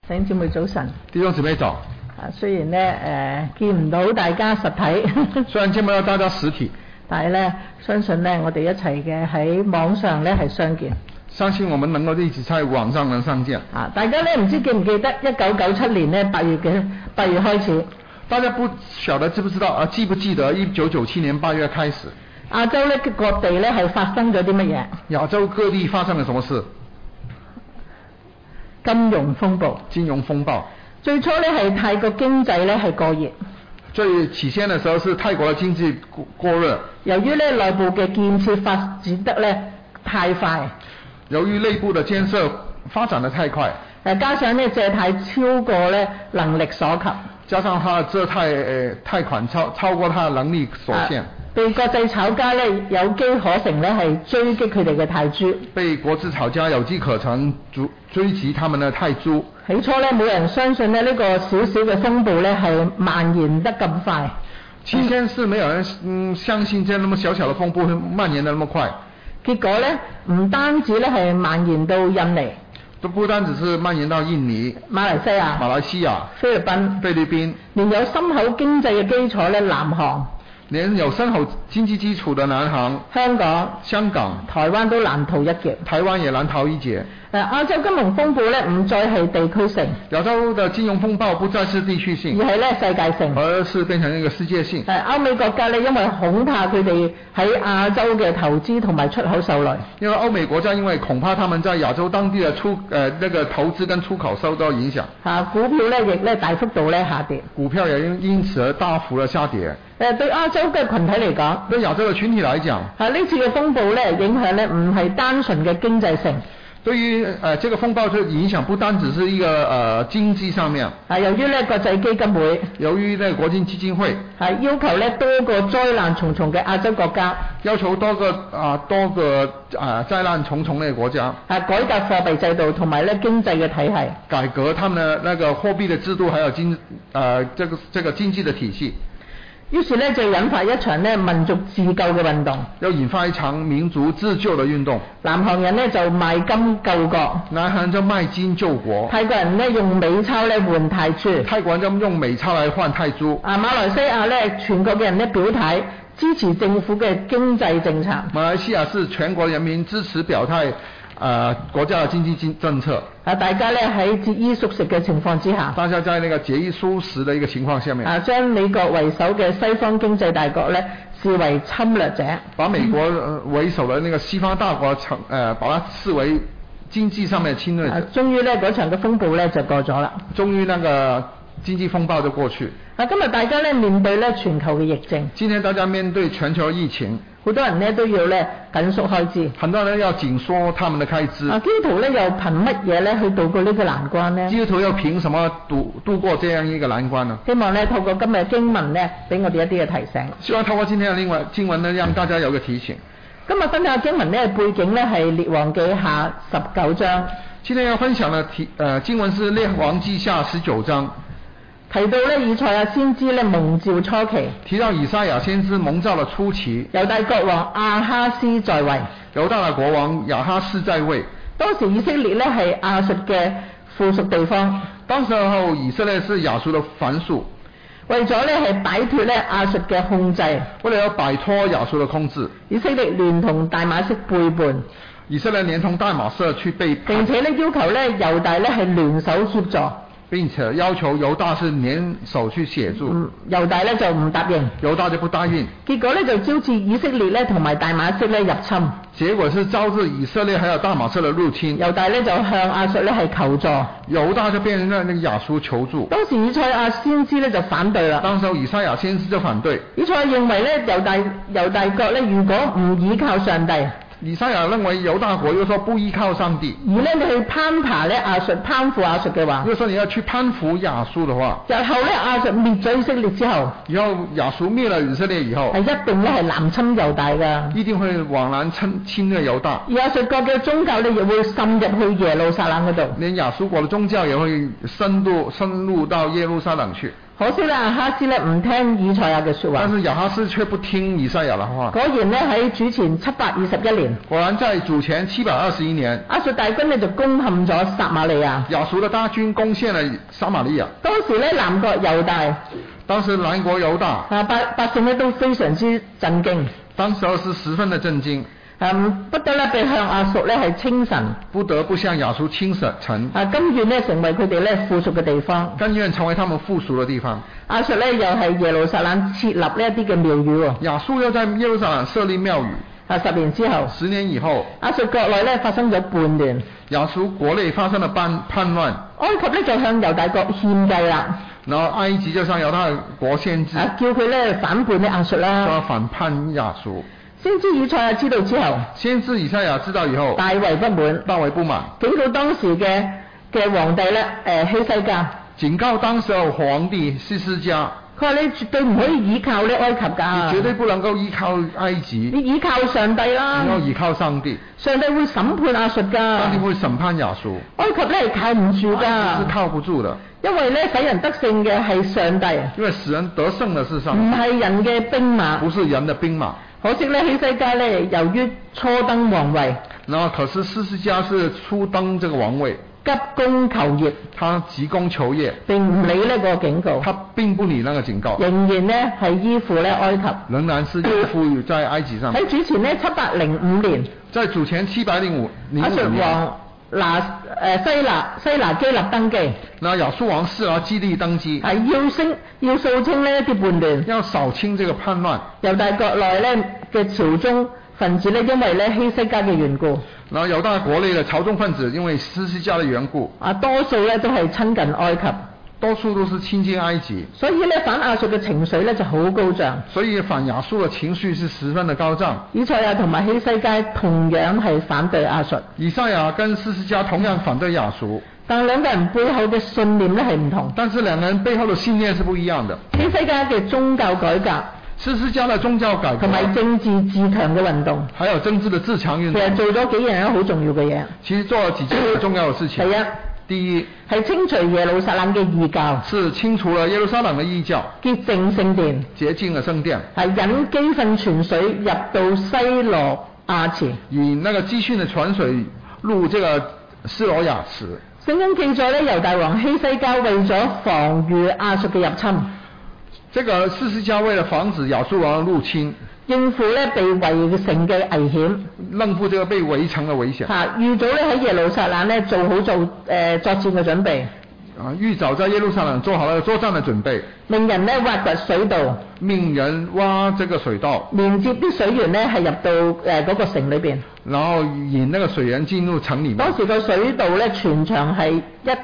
弟兄姊妹早晨。 弟兄姊妹早。 雖然咧見唔到大家實體， 雖然見唔到大家實體， 但係咧相信咧我哋一齊嘅喺網上咧係相見。 相信我們能夠一起在網上能相見。 大家咧唔知記唔記得1997年咧8月開始？ 大家不曉得知不知道記不記得1997年8月開始？ 亞洲咧各地咧係發生咗啲乜嘢？ 亞洲各地發生了什麼事？ 金融風暴。 金融風暴。 最初咧係泰國經濟咧係過熱。 最起先的時候是泰國的經濟過熱。 由於咧內部嘅建設發展得咧太快。 由於內部的建設發展得太快。 加上咧借貸超過咧能力所及。 加上他借貸款超過他的能力所限。 被國際炒家咧有機可乘咧係追擊佢哋嘅泰銖。被國際炒家有機可乘追擊他們的泰銖。 起初咧冇人相信咧呢個小小嘅風暴咧係蔓延得咁快。 起先是沒有人相信這那麼小小的風暴會蔓延得那麼快。 結果咧唔單止咧係蔓延到印尼。 都不單只是蔓延到印尼、 馬來西亞、菲律賓，連有深厚經濟嘅基礎咧，南韓， 連有深厚經濟基礎的南韓、香港、 台灣都難逃一劫。 台灣也難逃一劫。 亞洲金融風暴咧唔再係地區性。 亞洲的金融風暴不再是地區性， 而係咧世界性。 而是變成一個世界性。 歐美國家咧因為恐怕佢哋喺亞洲嘅投資同埋出口受累。 因為歐美國家因為恐怕他們在亞洲當地的那個投資跟出口受到影響。 股票咧亦咧大幅度咧下跌。 股票也因此而大幅的下跌。 對亞洲嘅群體嚟講， 對亞洲嘅群體嚟講， 呢次嘅風暴咧影響咧唔係單純嘅經濟性。 對於這個風暴嘅影響不單只是一個經濟上面。 由於咧國際基金會， 由於呢國際基金會要求咧多個災難重重嘅亞洲國家， 要求多個災難重重嘅國家， 改革貨幣制度同埋咧經濟嘅體系， 改革他們的那個貨幣的制度，還有這個經濟的體系。 於是咧就引發一場咧民族自救嘅運動， 要引發一場民族自救嘅運動。 南韓人咧就賣金救國， 南韓就賣金救國。 泰國人咧用美鈔咧換泰銖， 泰國人就用美鈔嚟換泰銖。 馬來西亞咧全國嘅人咧表態支持政府嘅經濟政策。 馬來西亞是全國人民支持表態。國家的經濟政策。 大家咧喺節衣縮食嘅情況之下， 大家在那個節衣縮食的一個情況下面， 將美國為首嘅西方經濟大國咧視為侵略者， 把美國為首的那個西方大國把它視為經濟上面的侵略者。 終於咧嗰場嘅風暴咧就過咗啦。 終於那個經濟風暴就過去。 今日大家咧面對咧全球嘅疫症。 今天大家面對全球疫情， 好多人咧都要咧緊縮開支。 很多人要緊縮他們的開支。 基督徒咧又憑乜嘢咧去渡過呢個難關呢？ 基督徒又憑什麼度過這樣一個難關呢？ 希望咧透過今日經文咧俾我哋一啲嘅提醒。 希望透過今天的經文呢，讓大家有個提醒。 今日分享嘅經文咧背景咧係列王記下19章。 今天要分享嘅經文是列王記下19章。 提到咧以賽亞先知咧蒙召初期， 提到以賽亞先知蒙召的初期， 猶大國王亞哈斯在位， 猶大的國王亞哈斯在位。 當時以色列咧係亞述嘅附屬地方， 當時候以色列是亞述的藩屬， 為咗咧係擺脫咧亞述嘅控制， 為了要擺脫亞述的控制， 以色列連同大馬色背叛， 以色列連同大馬色去背叛， 並且咧要求咧猶大咧係聯手協助。 並且要求猶大是聯手去協助， 猶大咧就唔答應， 猶大就不答應， 結果咧就招致以色列咧同埋大馬色咧入侵， 結果是招致以色列還有大馬色的入侵， 猶大咧就向亞述咧係求助， 猶大就變成那個亞述求助。 當時以賽亞先知咧就反對啦， 當時以賽亞先知就反對， 以賽亞認為咧猶大國咧如果唔依靠上帝。 以賽亞認為猶大國又說不依靠上帝， 而咧你去攀爬咧亞述攀附亞述嘅話， 如果說你要去攀附亞述嘅話， 日後咧亞述滅咗以色列之後， 以後亞述滅了以色列以後， 係一定咧係南侵猶大噶， 一定會往南侵略猶大。 而亞述國嘅宗教咧亦會滲入去耶路撒冷嗰度， 連亞述國嘅宗教也會深入到耶路撒冷去。 可惜咧，亞哈斯咧唔聽以賽亞嘅說話。 但是亞哈斯卻不聽以賽亞的話。 果然咧喺主前721年， 果然在主前721年， 亞述大軍咧就攻陷咗撒瑪利亞。 亞述的大軍攻陷了撒瑪利亞。 當時咧南國猶大， 當時南國猶大， 百姓咧都非常之震驚。 當時是十分的震驚。 不得咧被向亞述咧係稱臣， 不得不向亞述稱臣。 甘願咧成為佢哋咧附屬嘅地方， 甘願成為他們附屬嘅地方。 亞述咧又係耶路撒冷設立呢一啲嘅廟宇喎。 亞述又在耶路撒冷設立廟宇。 10年之後 ，10年以後， 亞述國內咧發生咗叛亂。 亞述國內發生了叛亂。 埃及咧就向猶大國獻計啦。 然後埃及就向猶大國獻計， 叫佢咧反叛呢亞述啦。 叫反叛亞述。 先知以賽亞知道之後， 先知以賽亞知道以後， 大為不滿，警告當時嘅皇帝咧，希西家， 警告當時嘅皇帝希西家， 佢話你絕對唔可以依靠呢埃及㗎， 你絕對不能夠依靠埃及， 你依靠上帝啦， 你要依靠上帝， 上帝會審判亞述㗎， 上帝會審判亞述， 埃及咧係靠唔住㗎， 是靠不住的， 因為咧使人得勝嘅係上帝， 因為使人得勝嘅是上帝， 唔係人嘅兵馬， 不是人的兵馬。 可惜咧，希西家咧由於初登皇位， 然後可是希西家是初登這個王位， 急功求業， 他急功求業， 並唔理呢個警告， 他並不理那個警告， 仍然咧係依附咧埃及， 仍然是依附在埃及上。 喺主前咧705年， 在主前705年， 亞述王西拿基立登基， 那亞述王西拿基立登基， 係要掃清呢一啲叛亂， 要掃清這個叛亂。 猶大國內咧嘅朝中分子咧，因為咧希西家嘅緣故， 然後猶大國內嘅朝中分子因為希西家嘅緣故， 多數咧都係親近埃及。 多數都是親近埃及， 所以咧反亞述嘅情緒咧就好高漲。 所以反亞述嘅情緒是十分的高漲。 以賽亞同埋希西家同樣係反對亞述。 以賽亞跟希西家同樣反對亞述， 但兩個人背後嘅信念咧係唔同。 但是兩個人背後嘅信念是不一樣的。 希西家嘅宗教改革， 希西家嘅宗教改革， 同埋政治自強嘅運動， 還有政治嘅自強運動， 其實做咗幾樣好重要嘅嘢。 其實做了幾件重要嘅事情。第一係清除耶路撒冷嘅異教， 是清除了耶路撒冷嘅異教， 潔淨聖殿， 潔淨了聖殿， 係引基訓泉水入到西羅亞池， 以那個基訓的泉水入這個西羅亞池。 聖經記載咧，猶大王希西家為咗防禦亞述嘅入侵， 這個希西家為了防止亞述王入侵， 應付咧被圍城嘅危險， 應付這個被圍城嘅危險。 預早咧喺耶路撒冷咧做好作戰嘅準備。 預早在耶路撒冷做好了作戰嘅準備。 命人咧挖掘水道， 命人挖這個水道， 連接啲水源咧係入到嗰個城裏邊， 然後引那個水源進入城裡面。 當時個水道咧全長係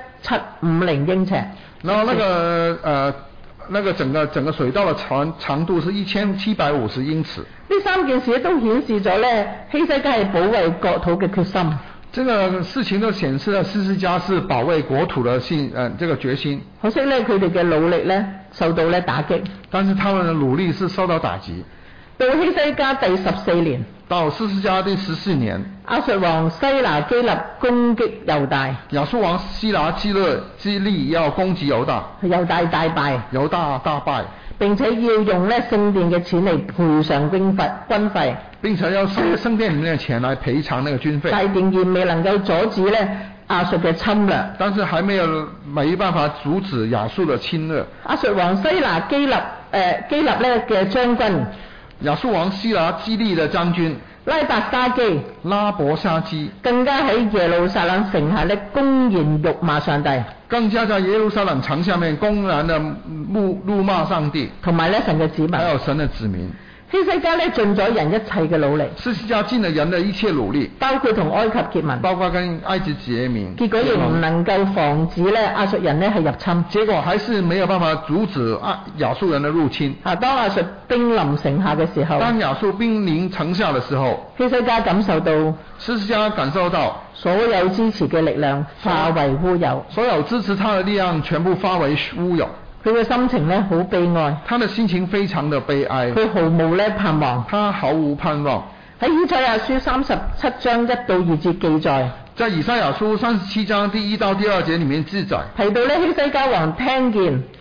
1750英尺， 然後那個整個水道的長度是1750英尺。 呢三件事都顯示咗咧希西家係保衛國土嘅決心。 這個事情都顯示了希西家是保衛國土的這個決心。 可惜咧佢哋嘅努力咧受到咧打擊。 但是他們的努力是受到打擊。 到希西家第14年。 到希西家第14年。 亞述王西拿基立攻擊猶大。 亞述王西拿基立要攻擊猶大。 猶大大敗。 猶大大敗。 並且要用咧聖殿嘅錢嚟賠償軍費。並且要聖殿裡面嘅錢來賠償那個軍費。 但仍然未能夠阻止咧亞述嘅侵略。 但是還沒辦法阻止亞述的侵略。 亞述王西拿基立咧嘅將軍。 亞述王西拿基立的將軍拉伯沙基更加喺耶路撒冷城下咧公然辱罵上帝， 更加在耶路撒冷城下面公然的辱罵上帝， 同埋咧神嘅子民， 還有神的子民。 希西家咧盡咗人一切嘅努力， 希西家盡了人的一切努力， 包括同埃及結盟， 包括跟埃及結盟， 結果仍唔能夠防止咧亞述人咧係入侵， 結果還是沒有辦法阻止亞述人的入侵。 當亞述兵臨城下嘅時候， 當亞述兵臨城下的時候， 希西家感受到所有支持嘅力量化為烏有， 所有支持他的力量全部化為烏有。 佢嘅心情咧好悲哀， 他的心情非常的悲哀， 佢毫無咧盼望， 他毫無盼望。 喺以賽亞書37章1到2節記載， 在以賽亞書37章第1到第2節裡面記載， 提到咧希西家王聽見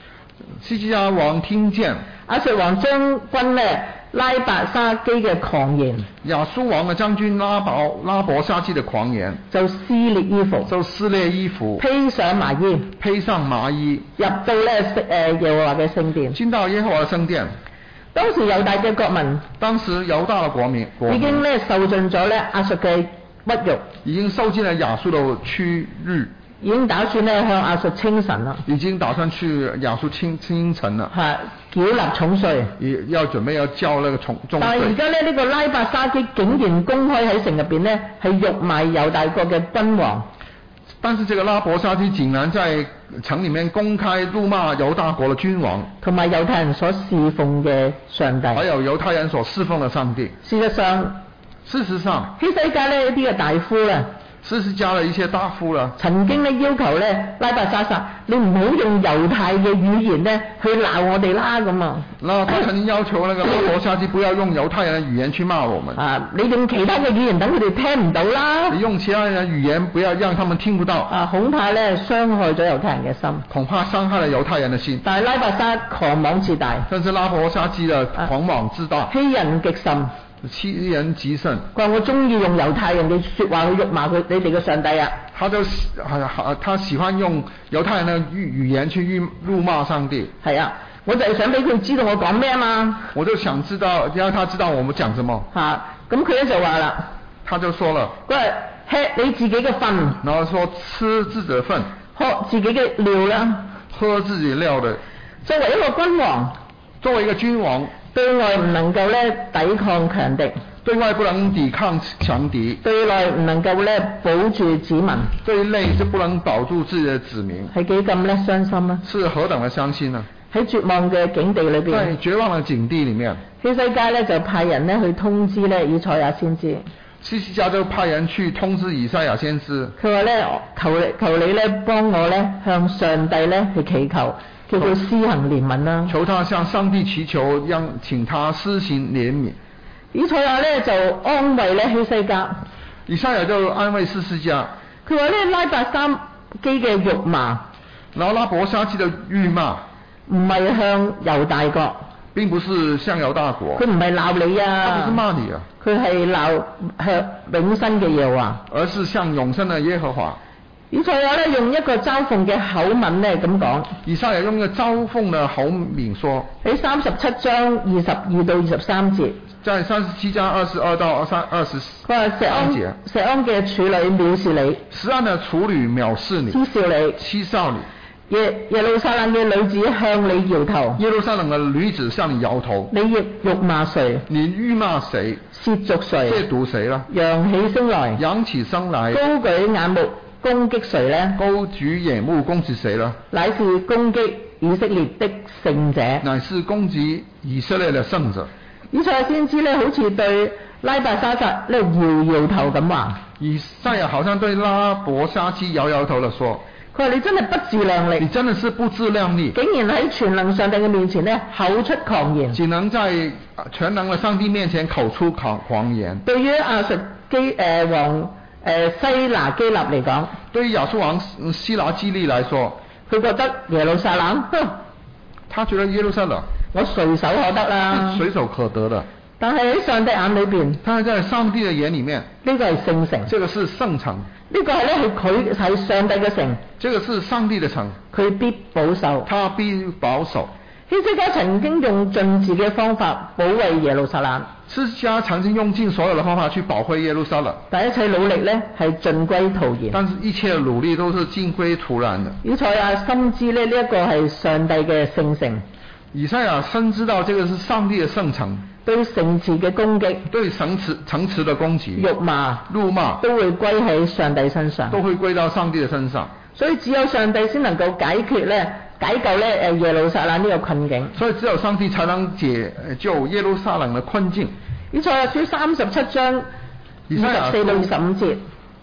西西家王聽見亞述王將軍咧拉伯沙基嘅狂言， 亞述王嘅將軍拉伯沙基的狂言， 就撕裂衣服， 就撕裂衣服， 披上麻衣， 披上麻衣， 入到咧耶和華嘅聖殿。 進到耶和華嘅聖殿。 當時猶大嘅國民， 當時猶大嘅國民已經咧受盡咗咧亞述嘅屈辱， 已經受盡了亞述嘅屈辱， 已經打算咧向亞述稱臣啦， 已經打算去亞述稱臣啦， 係繳納重稅， 也要準備要交那個重稅。 但係而家咧呢個拉伯沙基竟然公開喺城入邊咧係辱罵猶大國嘅君王。 但是這個拉伯沙基竟然在城裏面公開辱罵猶大國的君王， 同埋猶太人所侍奉嘅上帝， 還有猶太人所侍奉的上帝。 事實上，希西家呢一啲嘅大夫咧， 西西家的一些大夫啦， 曾經咧要求咧拉伯沙撒，你唔好用猶太嘅語言咧去鬧我哋啦咁啊。 那他曾經要求那個拉伯沙基不要用猶太人的語言去罵我們。 啊，你用其他嘅語言等佢哋聽唔到啦。 你用其他人的語言不要讓他們聽不到。 啊，恐怕咧傷害咗猶太人嘅心。 恐怕傷害了猶太人的心。 但係拉伯沙狂妄自大。 但是拉伯沙基的狂妄自大。 欺人極甚。 欺人極甚。 佢話我中意用猶太人嘅説話去辱罵你哋嘅上帝啊！ 他喜歡用猶太人的語言去辱罵上帝。 係啊，我就係想俾佢知道我講咩啊嘛。 我就想知道，讓他知道我們講什麼。 咁佢咧就話啦， 他就說了， 佢話吃你自己嘅糞， 然後說吃自己的糞， 喝自己嘅尿啦， 喝自己尿的。 作為一個君王，對外唔能夠咧抵抗強敵， 對外不能抵抗強敵， 對內唔能夠咧保住子民， 對內就不能保住自己的子民， 係幾咁咧傷心啊！ 是何等的傷心啊！ 喺絕望嘅境地裏邊， 在絕望的境地裏面， 希西家咧就派人咧去通知咧以賽亞先知， 希西家就派人去通知以賽亞先知， 佢話咧求你咧幫我咧向上帝咧去祈求。叫佢施行憐憫啦！ 求他向上帝祈求，請他施行憐憫。 以賽亞咧就安慰咧希西家。 以賽亞就安慰希西家。 佢話咧拉伯沙基嘅辱罵， 然後拉伯沙基的辱罵， 唔係向猶大國， 並不是向猶大國。 佢唔係鬧你啊！ 他不是罵你啊！ 佢係鬧向永生嘅耶和華。 而是向永生的耶和華。 以賽亞咧用一個嘲諷嘅口吻咧咁講。 以賽亞用一個嘲諷嘅口吻說。 喺37章22到23節。 在37章22到23節。 佢話錫安嘅處女藐視你。 錫安的處女藐視你。嗤笑你。 耶路撒冷嘅女子向你搖頭。 耶路撒冷嘅女子向你搖頭。 你亦辱罵誰？ 你辱罵誰？ 褻瀆誰？ 褻瀆誰啦？ 揚起聲來。高舉眼目。攻擊誰呢？ 高舉眼目攻擊誰呢？ 乃是攻擊以色列的聖者。 乃是攻擊以色列的聖者。 以賽亞先知咧，好似對拉伯沙撒咧搖頭咁話。 以賽亞好像對拉伯沙基搖頭地說： 佢話你真係不自量力。 你真的是不自量力。 竟然喺全能上帝嘅面前咧口出狂言。 只能在全能嘅上帝面前口出狂言。 對於亞述王西拿基立嚟講， 對於亞述王西拿基立來說， 佢覺得耶路撒冷， 他覺得耶路撒冷， 我隨手可得啦， 隨手可得的。 但係喺上帝眼裏邊， 但係在上帝嘅眼裏面， 呢個係聖城， 這個是聖城， 呢個係咧係佢係上帝嘅城， 這個是上帝嘅城， 佢必保守， 他必保守。 希西家曾經用盡自己嘅方法保衛耶路撒冷。 希西家曾經用盡所有的方法去保衛耶路撒冷， 但一切努力呢係盡歸徒然。 但是一切的努力都是盡歸徒然的。 以賽亞深知呢一個係上帝嘅聖城。 以賽亞深知道這個是上帝的聖城。 對城池嘅攻擊， 對城池的攻擊， 辱罵都會歸喺上帝身上， 都會歸到上帝的身上。 所以只有上帝先能夠解救耶路撒冷呢個困境。 所以只有上帝才能解救耶路撒冷的困境。 以賽亞書37章24到25節。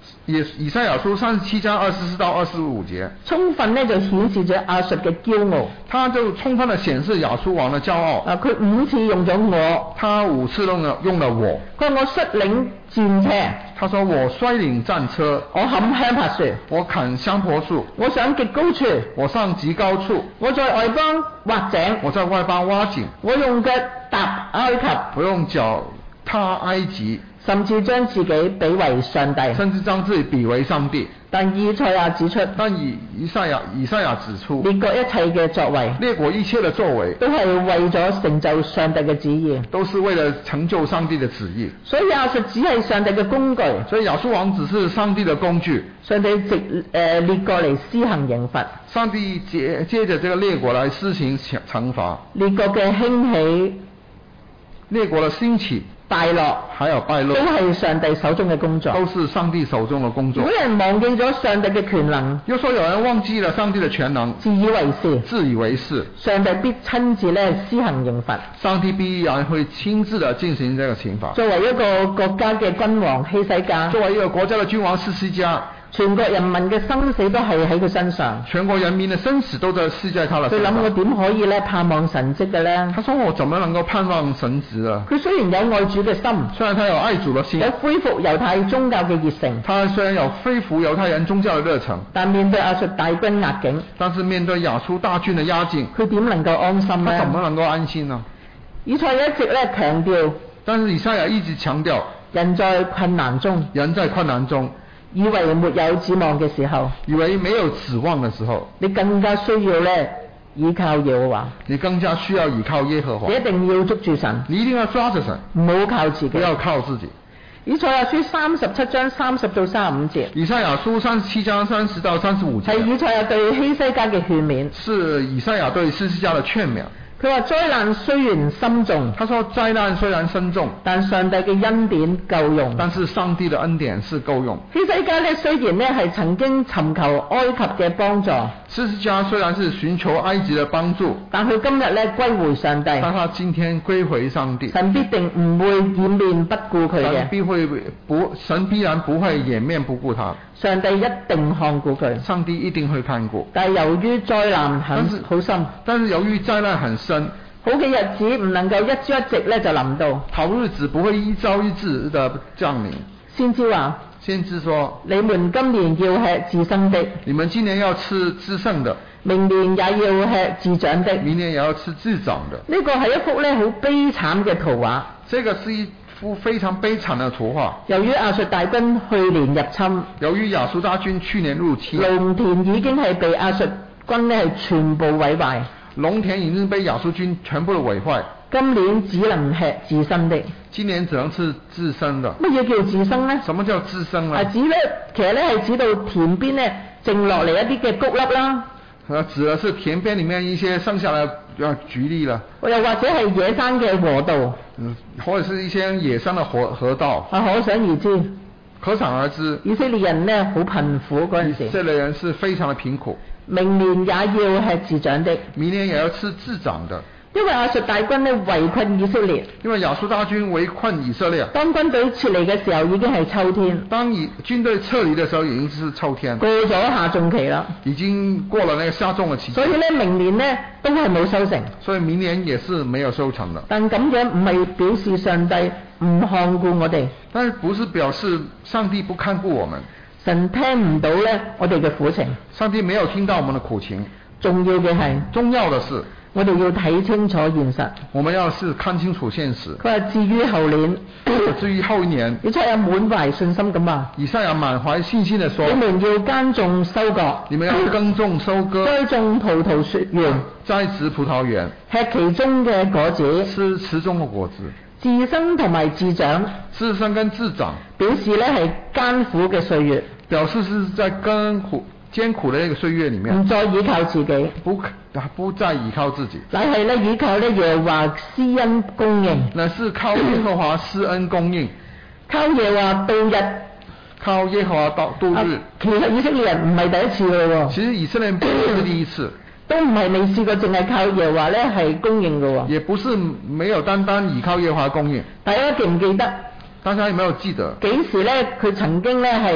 以賽亞書37章24到25節， 充分咧就顯示咗亞述嘅驕傲。 他就充分地顯示亞述王的驕傲。 佢5次用咗我， 他5次用了我。 佢話我率領戰車， 他說我率領戰車， 我砍香柏樹， 我砍香柏樹， 我上極高處， 我上極高處， 我在外邦挖井， 我在外邦挖井， 我用腳踏埃及， 我用腳踏埃及， 甚至將自己比為上帝， 甚至將自己比為上帝。 但以賽亞指出， 以賽亞指出， 列國一切嘅作為， 列國一切的作為， 都係為咗成就上帝嘅旨意， 都是為了成就上帝的旨意。 所以亞述只係上帝嘅工具， 所以亞述王只是上帝的工具。 上帝藉列國嚟施行刑罰， 上帝借着這個列國來施行懲罰。 列國嘅興起， 列國的興起， 敗落， 還有敗落， 都係上帝手中嘅工作， 都是上帝手中的工作。 有人忘記咗上帝嘅權能， 又說有人忘記了上帝的權能， 自以為是， 自以為是， 上帝必親自咧施行刑罰。 上帝必然會親自的進行這個刑罰。 作為一個國家嘅君王希西家， 作為一個國家的君王希西家， 全國人民嘅生死都係喺佢身上， 全國人民的生死都是在他的身上。 佢諗我點可以咧盼望神蹟嘅咧？ 他說我怎麼能夠盼望神蹟啊？ 佢雖然有愛主嘅心， 雖然他有愛主的心， 有恢復猶太宗教嘅熱誠， 他雖然有恢復猶太人宗教的熱誠， 但面對亞述大軍壓境， 但是面對亞述大軍的壓境， 佢點能夠安心他呢？ 怎麼能夠安心呢？ 以賽亞一直咧強調， 但是以賽亞一直強調， 人在困難中， 人在困難中， 以為沒有指望嘅時候， 以為沒有指望的時候， 你更加需要咧依靠耶和華， 你更加需要依靠耶和華。 你一定要捉住神， 你一定要抓着神， 唔好靠自己， 不要靠自己。 以賽亞書37章30到35節， 以賽亞書37章30到35節， 係以賽亞對希西家嘅勸勉， 是以賽亞對希西家的勸勉。 佢話災難雖然深重， 他說災難雖然深重， 但上帝嘅恩典夠用。 但是上帝的恩典是夠用。 希西家咧雖然咧係曾經尋求埃及嘅幫助， 希西家雖然是尋求埃及的幫助， 但佢今日咧歸回上帝， 但他今天歸回上帝， 神必定唔會掩面不顧佢嘅， 神必然不會掩面不顧他。 上帝一定看顧佢， 上帝一定會看顧。 但係由於災難好深， 但是由於災難很深， 好嘅日子唔能夠一朝一夕咧就臨到， 好日子不會一朝一夕的降臨。 先知話， 先知說， 你們今年要吃自生的， 你們今年要吃自生的， 明年也要吃自長的， 明年也要吃自長的。 呢個係一幅咧好悲慘嘅圖畫。 這個是一幅非常悲慘的圖畫。 由於亞述大軍去年入侵， 由於亞述大軍去年入侵， 農田已經係被亞述軍咧係全部毀壞， 農田已經被亞述軍全部毀壞。 今年只能吃自生的。 今年只能吃自生的。 乜嘢叫自生呢？ 什麼叫自生呢？ 指咧，其實咧係指到田邊咧剩落嚟一啲嘅穀粒啦。 指的是田邊裡面一些剩下的橘粒啦。 又或者係野生嘅河道。 或者是一些野生的河道。 可想而知。 可想而知。 以色列人呢好貧苦嗰陣時。 以色列人是非常的貧苦。 明年也要吃自長的。 明年也要吃自長的。 因為亞述大軍咧圍困以色列， 因為亞述大軍圍困以色列。 當軍隊撤離嘅時候已經係秋天。 當軍隊撤離嘅時候已經是秋天。 過咗夏種期啦。 已經過了那個夏種嘅期間。 所以咧明年呢都係冇收成。 所以明年也是沒有收成的。 但咁樣唔係表示上帝唔看顧我哋。 但是不是表示上帝不看顧我們？ 神聽唔到咧我哋嘅苦情。 上帝沒有聽到我們的苦情。 重要嘅係。 重要的是。 我哋要睇清楚現實。 我們要是看清楚現實。 佢話至於後年， 至於後年， 以賽亞滿懷信心咁話。 以賽亞滿懷信心地說： 你們要耕種收割。 你們要耕種收割。 栽種葡萄園。 栽植葡萄園。 吃其中嘅果子。 吃其中嘅果子。 自生同埋自長。 自生跟自長。 表示咧係艱苦嘅歲月。 表示是在艱苦的一個歲月裡面， 唔再依靠自己， 不再依靠自己， 乃係咧依靠咧耶和華施恩供應， 乃是靠耶和華施恩供應， 靠耶和華度日， 靠耶和華度日。 其實以色列人唔係第一次嘅喎， 其實以色列人不是第一次， 都唔係未試過淨係靠耶和華咧係供應嘅喎， 也不是沒有單單依靠耶和華供應。 大家記唔記得？ 大家有沒有記得？ 幾時咧佢曾經咧係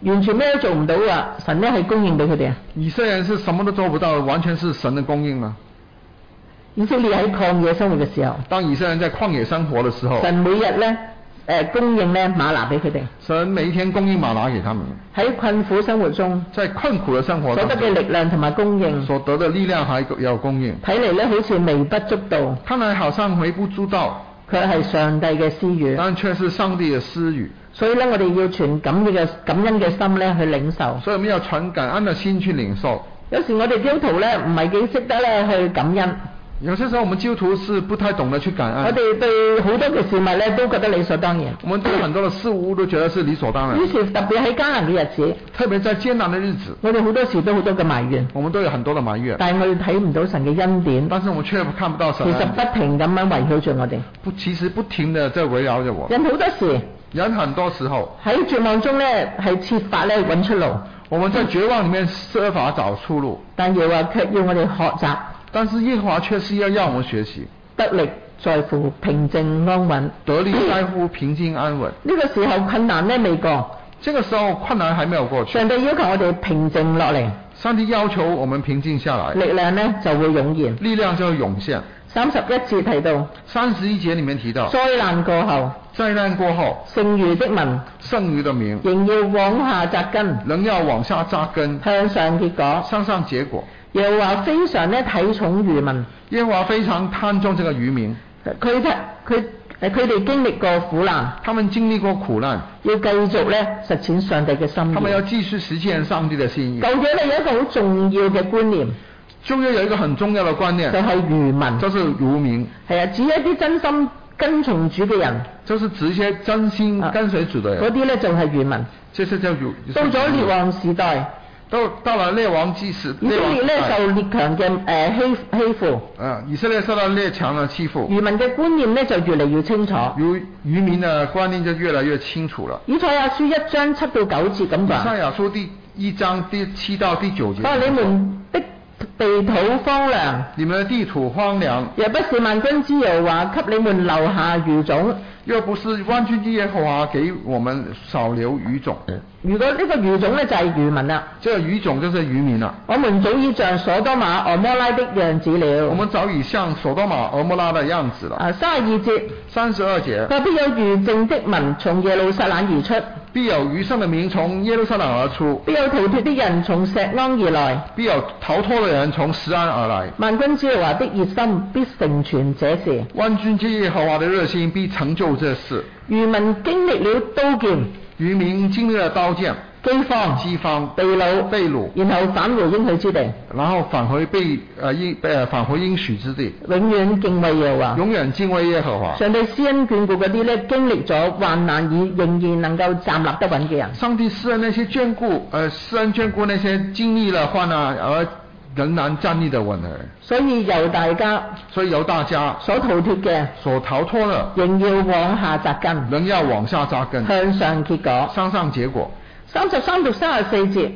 完全咩都做唔到啊，神咧係供應俾佢哋啊。 以色列人是什麼都做不到，完全是神的供應了。 以色列喺曠野生活嘅時候， 當以色列人在曠野生活的時候， 神每日咧供應咧嗎哪俾佢哋。 神每一天供應嗎哪給他們。 喺困苦生活中， 在困苦的生活當中， 所得嘅力量同埋供應， 所得的力量還有供應， 睇嚟咧好似微不足道， 看來好像微不足道， 佢係上帝嘅施予， 但卻是上帝的施予。 所以咧，我哋要存感恩嘅心咧去領受。 所以我們要存感恩的心去領受。 有時我哋基督徒咧唔係幾識得咧去感恩。 有些時候我們基督徒是不太懂得去感恩。 我哋對好多嘅事物咧都覺得理所當然。 我們對很多的事物都覺得是理所當然。 於是特別喺艱難嘅日子， 特別在艱難的日子， 我哋好多時都好多嘅埋怨。 我們都有很多的埋怨。 但係我哋睇唔到神嘅恩典。 但是我們卻看不到神。 其實不停咁樣圍繞住我哋。 其實不停地在圍繞着我。 人好多時。 人很多時候喺絕望中咧係設法咧揾出路。 我們在絕望裡面設法找出路。 但耶和華卻要我哋學習。 但是耶和華卻是要讓我們學習。 得力在乎平靜安穩。 得力在乎平靜安穩。 呢個時候困難咧未過。 這個時候困難還沒有過去。 上帝要求我哋平靜落嚟。 上帝要求我們平靜下來。 力量咧就會湧現。 力量就會湧現。 31節提到。 31節裡面提到。 災難過後。 災難過後。 剩餘的民。 剩餘的民。 仍要往下扎根。 仍要往下扎根。 向上結果。 向上結果。 耶和華非常咧睇重餘民。 耶和華非常看重這個餘民。 佢哋經歷過苦難。 他們經歷過苦難。 要繼續咧實踐上帝嘅心意。 他們要繼續實踐上帝的心意。 舊約咧有一個好重要嘅觀念。 舊約有一個很重要的觀念。 就係餘民。 就是餘民。 係啊，指一啲真心跟從主嘅人。 就是指一些真心跟隨主的人。 嗰啲咧就係餘民。 這是叫餘。 到咗列王時代。 到了列王紀時。 以色列咧受列強嘅欺負。 以色列受到列強嘅欺負。 餘民嘅觀念咧就越嚟越清楚。 餘民嘅觀念就越來越清楚了。 以賽亞書1章7到9節咁講。 以賽亞書第1章第7到第9節。 你們的地土荒涼。 你們的地土荒涼。 若不是萬軍之耶和華給你們留下餘種。 又不是萬軍之耶和華給我們少留餘種。 如果呢個餘種咧就係餘民啦。 這個餘種就是餘民啦。 我們早已像所多瑪、蛾摩拉的樣子了。 我們早已像所多瑪、蛾摩拉的樣子了。 32節。 32節。 佢必有餘剩的民從耶路撒冷而出。 必有餘剩的民從耶路撒冷而出。 必有逃脫的人從錫安而來。 必有逃脫的人從錫安而來。 萬軍之耶和華的熱心必成全這事。 萬軍之耶和華的熱心必成就這事。 餘民經歷了刀劍。 餘民經歷了刀劍。 饑荒。被擄。然後返回應許之地。 然後返回返回應許之地。 永遠敬畏耶和華。 永遠敬畏耶和華。 上帝施恩眷顧嗰啲咧經歷咗患難而仍然能夠站立得穩嘅人。 上帝施恩那些眷顧那些經歷了患難而仍然站立得穩的人。所以由大家所逃脫嘅，仍要往下扎根。向上結果。33到34節。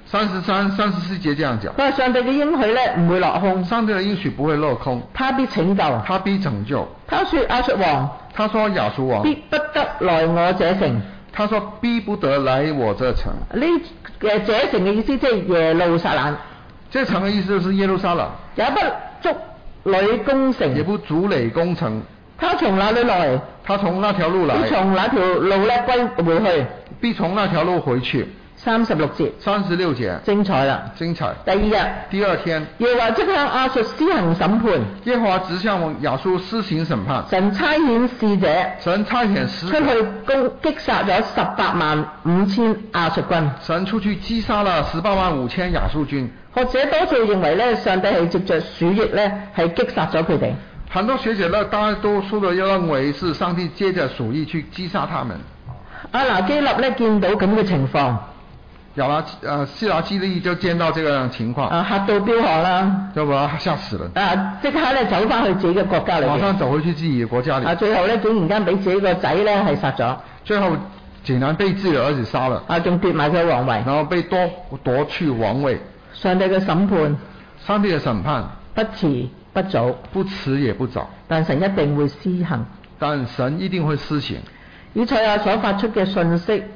33、34節這樣講。 佢話上帝嘅應許咧唔會落空。 上帝的應許不會落空。 他必拯救。他說亞述王。必不得來我這城。 他說必不得來我這城。 呢這城嘅意思即係耶路撒冷。 這城嘅意思就是耶路撒冷。 也不築壘攻城。 也不築壘攻城。 他從哪裏來？ 他從那條路來。 必從那條路咧歸回去。 必從那條路回去。 36節。精彩啦。第二天。耶和華即向亞述施行審判。 耶和華即向亞述施行審判。 神差遣使者。出去擊殺咗185000亞述軍。 神出去擊殺了185000亞述軍。 學者多數認為咧，上帝係藉着鼠疫咧係擊殺咗佢哋。 很多學者呢，大多數都認為是上帝借着鼠疫去擊殺他們。 亞拿基立咧見到咁嘅情況。 希拿基利就見到這個情況。 嚇到飆汗啦。 就把他嚇死了。 即刻咧走翻去自己嘅國家裏邊。 馬上走回去自己嘅國家裏。 最後咧竟然間俾自己個仔咧係殺咗。 最後竟然被自己的兒子殺了。 仲奪埋佢皇位。 然後被奪去皇位。 上帝嘅審判。 上帝嘅審判。 不遲不早。 不遲也不早。 但神一定會施行。 以賽亞所發出嘅信息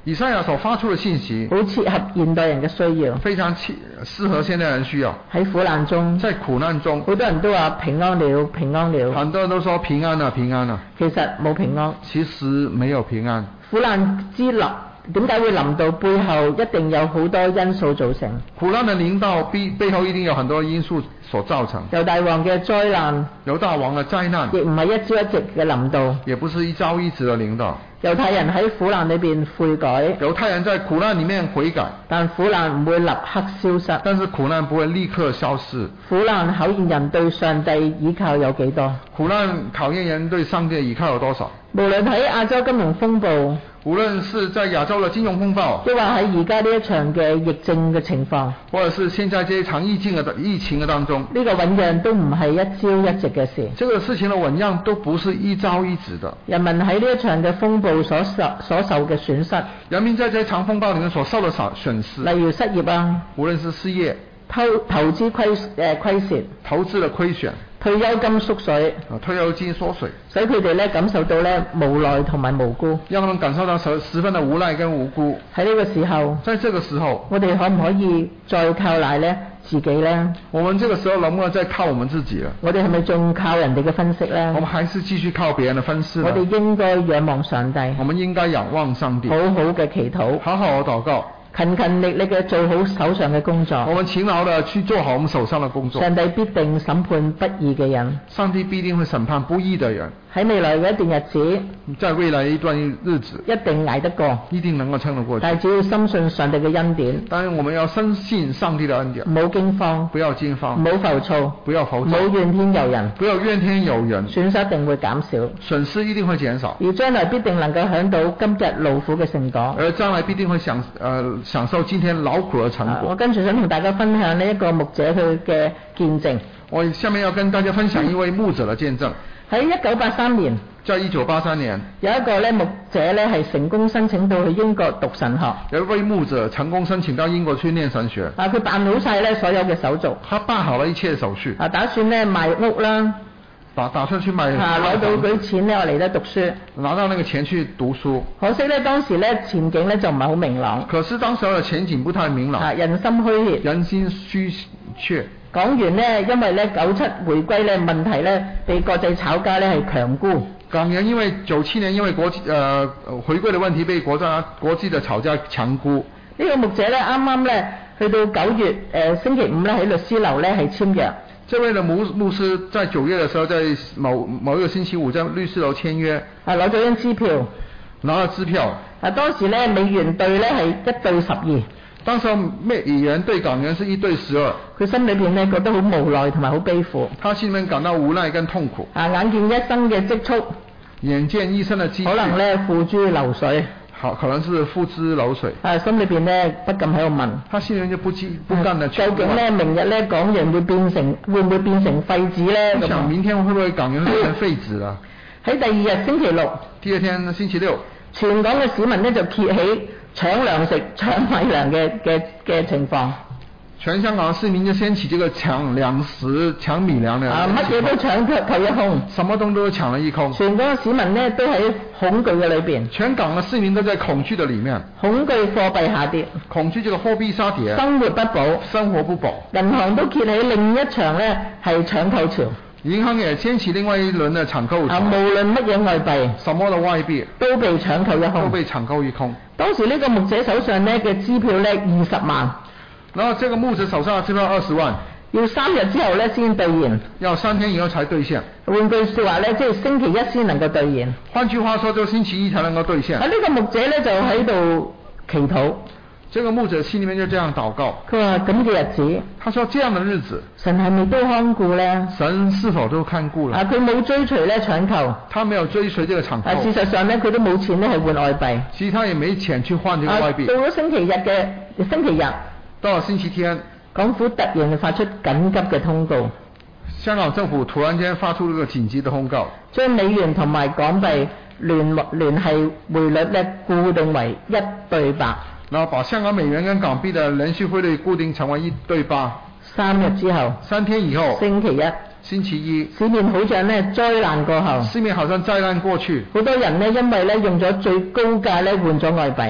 以賽亞所發出的信息， 好切合現代人嘅需要， 非常適合現代人需要。 喺苦難中， 在苦難中， 好多人都話平安了，平安了。 很多人都說平安了，平安了。 其實冇平安。 其實沒有平安。 苦難之臨，點解會臨到？背後一定有好多因素造成。 苦難的臨到背後一定有很多因素所造成。 猶大王嘅災難， 猶大王嘅災難， 亦唔係一朝一夕嘅臨到， 也不是一朝一夕嘅臨到。 猶太人喺苦難裏邊悔改， 猶太人在苦難裡面悔改， 但苦難唔會立刻消失。 但是苦難不會立刻消失。 苦難考驗人對上帝依靠有幾多？ 苦難考驗人對上帝的依靠有多少？ 無論喺亞洲金融風暴， 無論是在亞洲的金融風暴， 亦或喺而家呢一場嘅疫症嘅情況， 或者是現在這一場疫情嘅當中， 呢個醞釀都唔係一朝一夕嘅事。 這個事情的醞釀都不是一朝一夕的。 人民喺呢一場嘅風暴所受嘅損失， 人民在這場風暴裡面所受的損失， 例如失業啊， 無論是失業、 投資虧蝕、 投資的虧損、 退休金縮水， 退休金縮水， 使佢哋咧感受到咧無奈同埋無辜， 讓他們感受到十分的無奈跟無辜。 喺呢個時候， 在這個時候， 我哋可唔可以再靠賴咧自己咧？ 我們這個時候能不能再靠我們自己了？ 我哋係咪仲靠人哋嘅分析咧？ 我們還是繼續靠別人的分析。 我哋應該仰望上帝。 我們應該仰望上帝， 好好嘅祈禱， 好好的禱告， 勤勤力力嘅做好手上嘅工作。 我們勤勞的去做好我們手上的工作。 上帝必定審判不義嘅人。 上帝必定會審判不義的人。 喺未來嘅一段日子， 在未來一段日子， 一定捱得過， 一定能夠撐得過去。 但係只要深信上帝嘅恩典。 當然我們要深信上帝的恩典。 唔好驚慌， 不要驚慌， 唔好浮躁， 不要浮躁， 唔好怨天尤人， 不要怨天尤人。 損失一定會減少， 損失一定會減少， 而將來必定能夠享到今日勞苦嘅成果。 而將來必定會享受今天勞苦嘅成果。 我跟住想同大家分享呢一個牧者佢嘅見證。 我下面要跟大家分享一位牧者的見證。 喺1983年， 在1983年， 有一個咧牧者咧係成功申請到去英國讀神學。 有一位牧者成功申請到英國去念神學。 佢辦好晒咧所有嘅手續。 他辦好了一切手續。 打算咧賣屋啦。 打算去賣。 攞到嗰啲錢咧，我嚟得讀書。 拿到那個錢去讀書。 可惜咧當時咧前景咧就唔係好明朗。 可是當時嘅前景不太明朗。 人心虛怯。 人心虛怯。 港元咧，因為咧97回歸咧問題咧，被國際炒家咧係強沽。 港元因為97年因為回歸的問題被國際的炒家強沽。 呢個牧者咧啱啱咧去到9月星期5咧喺律師樓咧係簽約。 這位的牧師在9月的時候，在某一個星期5在律師樓簽約。 攞咗張支票。 拿了支票。 當時咧美元兌咧係1對12。 當時美元對港元是1對12。 佢心裏邊咧覺得好無奈同埋好悲苦。 他心裏面感到無奈跟痛苦。 眼見一生嘅積蓄。 眼見一生的積蓄。 可能咧付諸流水。 好，可能是付之流水。 心裏邊咧不禁喺度問。 他心裏面就不甘地。 究竟咧明日咧港元會唔會變成廢紙咧？ 我想明天會唔會港元變成廢紙啦？ 喺第二日星期6。 第二天星期6。全港嘅市民咧就揭起搶糧食、搶米糧嘅情況。全香港市民就掀起這個搶糧食、搶米糧的。乜嘢都搶購一空。什麼東西都搶了一空。全港嘅市民呢都喺恐懼嘅裏邊。全港嘅市民都在恐懼的裡面。恐懼貨幣下跌。恐懼這個貨幣下跌。生活不保。生活不保。銀行都揭起另一場呢係搶購潮。銀行也掀起另外一輪的搶購潮。無論乜嘢外幣，什麼的外幣都被搶購一空。都被搶購一空。當時呢個牧者手上呢嘅支票呢20萬。然後這個牧者手上的支票20萬。要3日之後呢先兌現。要3天以後才兌現。換句說話呢，即係星期一先能夠兌現。換句話說，就星期一才能夠兌現。呢個牧者呢就喺度祈禱。這個牧者心裏面就這樣禱告。佢話咁嘅日子，他說這樣的日子，神係咪都看顧呢？神是否都看顧了？佢冇追隨咧搶購。他沒有追隨這個搶購。事實上呢，佢都冇錢咧係換外幣。其實他也沒錢去換這個外幣。到咗星期日。到了星期天，港府突然發出緊急嘅通告。香港政府突然間發出一個緊急的通告，將美元同埋港幣聯繫匯率咧固定為1對8。然後把香港美元跟港幣的連續匯率固定成為1對8。3日之後，3天以後，星期一，市面好像呢災難過後，市面好像災難過去，好多人呢因為呢用咗最高價呢換咗外幣，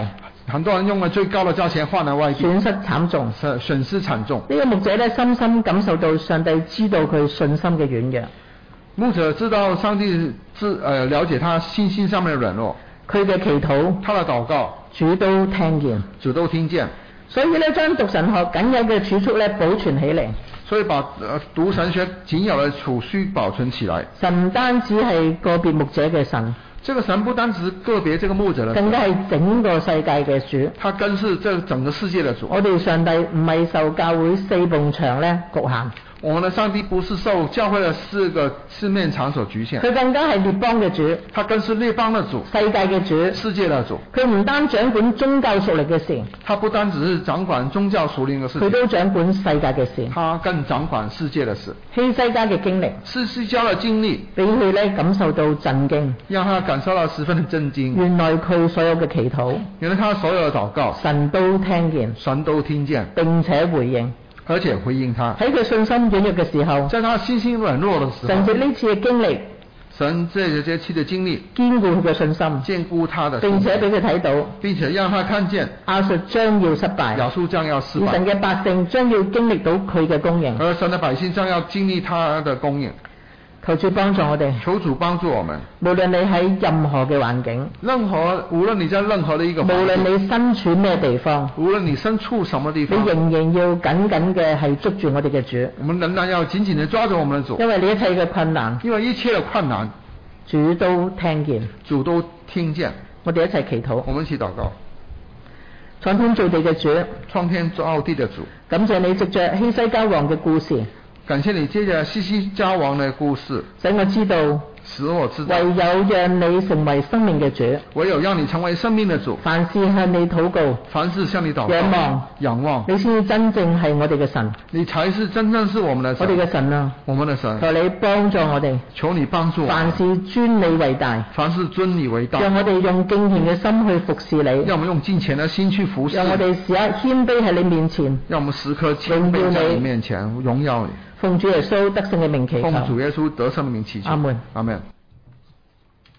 很多人用了最高的價錢換了外幣， 損失慘重。 損失慘重。 呢個牧者咧深深感受到上帝知道佢信心嘅軟弱。 牧者知道上帝了解他信心上面的軟弱。 佢嘅祈禱， 他的禱告， 主都聽見。 主都聽見。 所以咧將讀神學僅有嘅儲蓄咧保存起嚟。 所以把讀神學僅有嘅儲蓄保存起來。 神唔單止係個別牧者嘅神。 這個神不單只是個別這個牧者的神， 更加係整個世界嘅主。 他更是這整個世界的主。 我哋上帝唔係受教會四埲牆咧局限。 我們的上帝不是受教會的四面牆所局限。 佢更加係列邦嘅主。 他更是列邦的主。 世界嘅主。 世界的主。 佢唔單掌管宗教屬靈嘅事。 他不單只是掌管宗教屬靈嘅事。 佢都掌管世界嘅事。 他更掌管世界的事。 希西家嘅經歷。 西家嘅經歷。 俾佢咧感受到震驚。 讓他感受到十分的震驚。 原來佢所有嘅祈禱。 原來他所有的禱告。 神都聽見。 神都聽見。 並且回應。 而且回應他。 喺佢信心軟弱嘅時候。 在他信心軟弱的時候。 神藉呢次嘅經歷。 神這次的經歷。 堅固佢嘅信心。 堅固他的信心。 並且俾佢睇到。 並且讓他看見。 亞述將要失敗。 亞述將要失敗。 而神嘅百姓將要經歷到佢嘅供應。 而神的百姓將要經歷他的供應。 求主幫助我哋。 求主幫助我們。 無論你喺任何嘅環境。 無論你在任何的一個環境。 無論你身處咩地方。 無論你身處什麼地方。 你仍然要緊緊嘅係捉住我哋嘅主。 我們仍然要緊緊地抓住我們的主。 因為你一切嘅困難。 因為一切的困難。 主都聽見。 主都聽見。 我哋一齊祈禱。 我們一起禱告。 創天造地嘅主。 創天造地的主。 感謝你藉着希西家王嘅故事。 感謝你借着希西家王的故事， 使我知道，唯有讓你成為生命嘅主， 唯有讓你成為生命的主。 凡事向你禱告， 凡事向你禱告，仰望， 你先至真正係我哋嘅神， 你才是真正是我們的神， 我哋嘅神啊， 我們的神。 求你幫助我哋， 求你幫助我們， 凡事尊你為大， 凡事尊你為大， 讓我哋用敬虔嘅心去服侍你， 讓我們用敬虔的心去服侍， 讓我哋時刻謙卑喺你面前， 讓我們時刻謙卑在你面前榮耀你。 奉主耶穌得勝嘅名祈求， 奉主耶穌得勝嘅名祈求。 阿門。 阿門。